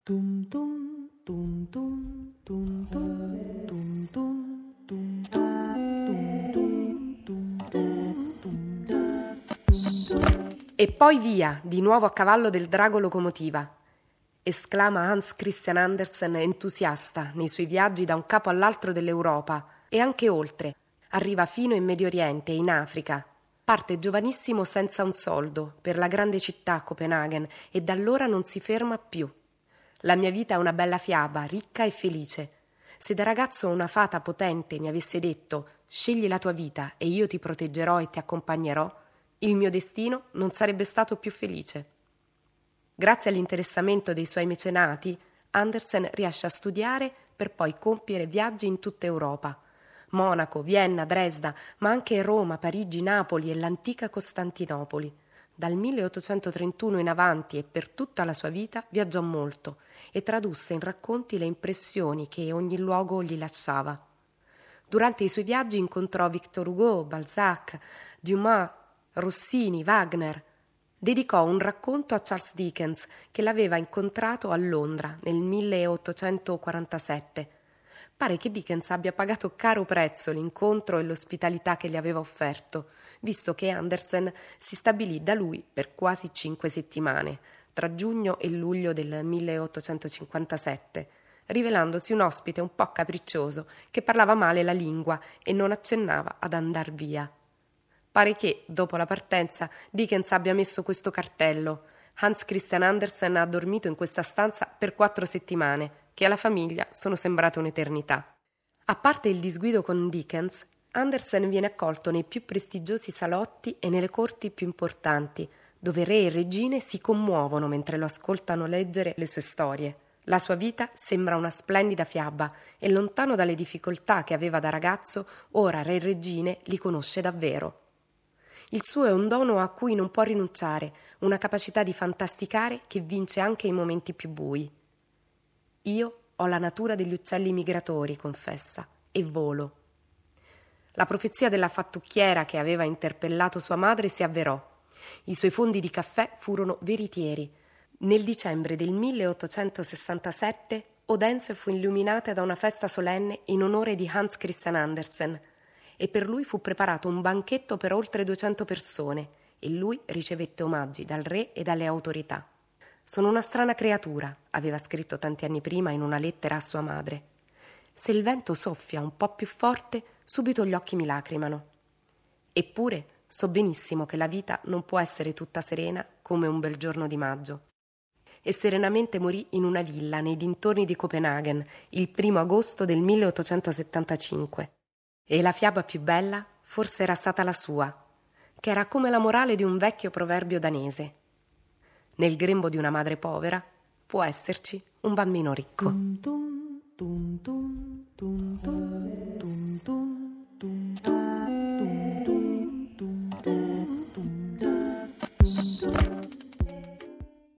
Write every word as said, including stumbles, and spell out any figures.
Tum tum tum tum tum tum tum tum tum tum tum tum tum tum. E poi via, di nuovo a cavallo del drago locomotiva, esclama Hans Christian Andersen entusiasta nei suoi viaggi da un capo all'altro dell'Europa e anche oltre. Arriva fino in Medio Oriente e in Africa. Parte giovanissimo senza un soldo per la grande città Copenaghen e da allora non si ferma più. La mia vita è una bella fiaba, ricca e felice. Se da ragazzo una fata potente mi avesse detto «scegli la tua vita e io ti proteggerò e ti accompagnerò», il mio destino non sarebbe stato più felice. Grazie all'interessamento dei suoi mecenati, Andersen riesce a studiare per poi compiere viaggi in tutta Europa. Monaco, Vienna, Dresda, ma anche Roma, Parigi, Napoli e l'antica Costantinopoli. Dal milleottocentotrentuno in avanti e per tutta la sua vita viaggiò molto e tradusse in racconti le impressioni che ogni luogo gli lasciava. Durante i suoi viaggi incontrò Victor Hugo, Balzac, Dumas, Rossini, Wagner. Dedicò un racconto a Charles Dickens che l'aveva incontrato a Londra nel milleottocentoquarantasette. Pare che Dickens abbia pagato caro prezzo l'incontro e l'ospitalità che gli aveva offerto, visto che Andersen si stabilì da lui per quasi cinque settimane, tra giugno e luglio del milleottocentocinquantasette, rivelandosi un ospite un po' capriccioso che parlava male la lingua e non accennava ad andar via. Pare che, dopo la partenza, Dickens abbia messo questo cartello: Hans Christian Andersen ha dormito in questa stanza per quattro settimane, che alla famiglia sono sembrate un'eternità. A parte il disguido con Dickens, Andersen viene accolto nei più prestigiosi salotti e nelle corti più importanti, dove re e regine si commuovono mentre lo ascoltano leggere le sue storie. La sua vita sembra una splendida fiaba e, lontano dalle difficoltà che aveva da ragazzo, ora re e regine li conosce davvero. Il suo è un dono a cui non può rinunciare, una capacità di fantasticare che vince anche i momenti più bui. Io ho la natura degli uccelli migratori, confessa, e volo. La profezia della fattucchiera che aveva interpellato sua madre si avverò. I suoi fondi di caffè furono veritieri. Nel dicembre del milleottocentosessantasette Odense fu illuminata da una festa solenne in onore di Hans Christian Andersen e per lui fu preparato un banchetto per oltre duecento persone e lui ricevette omaggi dal re e dalle autorità. «Sono una strana creatura», aveva scritto tanti anni prima in una lettera a sua madre. «Se il vento soffia un po' più forte, subito gli occhi mi lacrimano. Eppure so benissimo che la vita non può essere tutta serena come un bel giorno di maggio». E serenamente morì in una villa nei dintorni di Copenaghen il primo agosto del milleottocentosettantacinque. E la fiaba più bella forse era stata la sua, che era come la morale di un vecchio proverbio danese. Nel grembo di una madre povera può esserci un bambino ricco. Tum tum tum tum tum tum tum tum.